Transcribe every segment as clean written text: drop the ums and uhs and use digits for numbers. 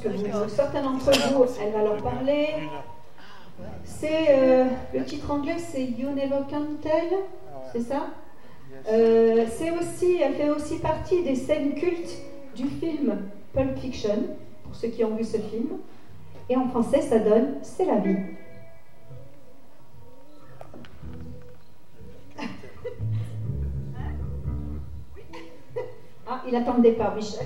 que certains d'entre vous, elle va leur parler. C'est le titre anglais, c'est You Never Can Tell, c'est ça. Elle fait aussi partie des scènes cultes du film Pulp Fiction, pour ceux qui ont vu ce film. Et en français, ça donne C'est la vie. Ah, il attend le départ, Michel.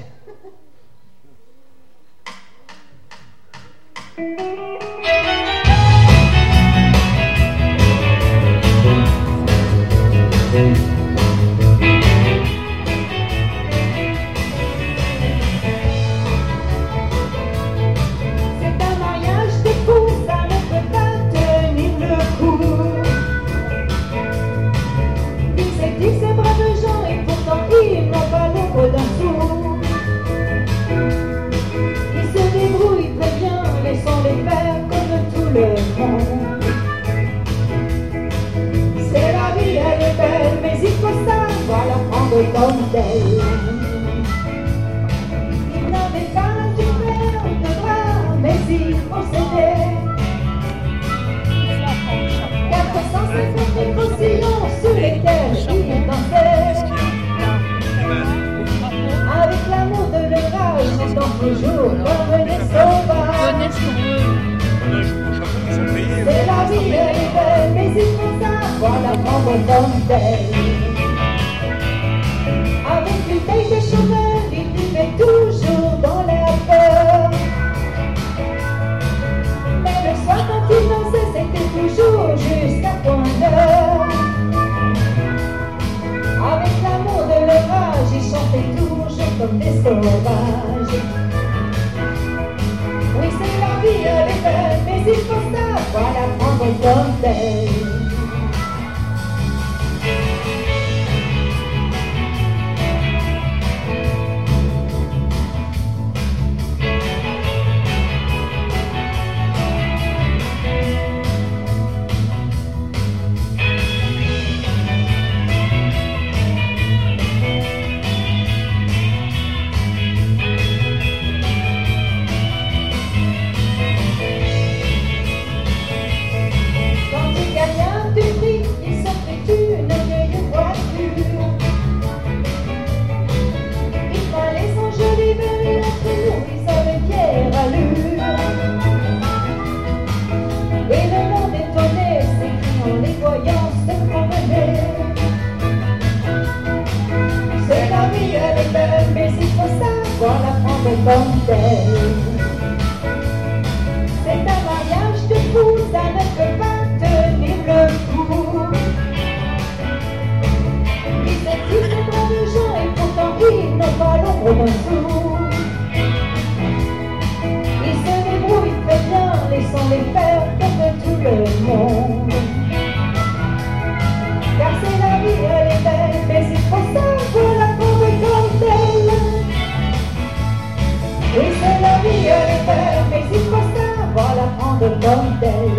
C'est la vie, elle est belle, mais il faut savoir la prendre comme telle. Il n'avait pas dû faire de bras, mais il possédait 450 postillons sous lesquels il dansait. Avec l'amour de l'orage, dans toujours comme des sauvages. C'est la vie, elle est belle, mais il faut savoir la prendre comme telle. Avec une taille de chômeur, il vivait toujours dans la peur. Mais le soir quand il dansait, c'était toujours jusqu'à point d'heure. Avec l'amour de l'orage, il chantait toujours comme des sauvages. Oui, c'est la vie, elle est belle, mais il faut savoir la prendre comme telle. Comme telle. C'est un mariage de fou, ça ne peut pas tenir le coup. Ils attirent des bras de gens et pourtant ils n'ont pas l'ombre d'un sou. Ils se débrouillent très bien, laissant-les faire comme tout le monde. Car c'est la vie, elle est belle, mais il faut savoir la prendre comme telle. Oui, c'est la vie, elle est belle, mais il faut savoir la prendre comme telle.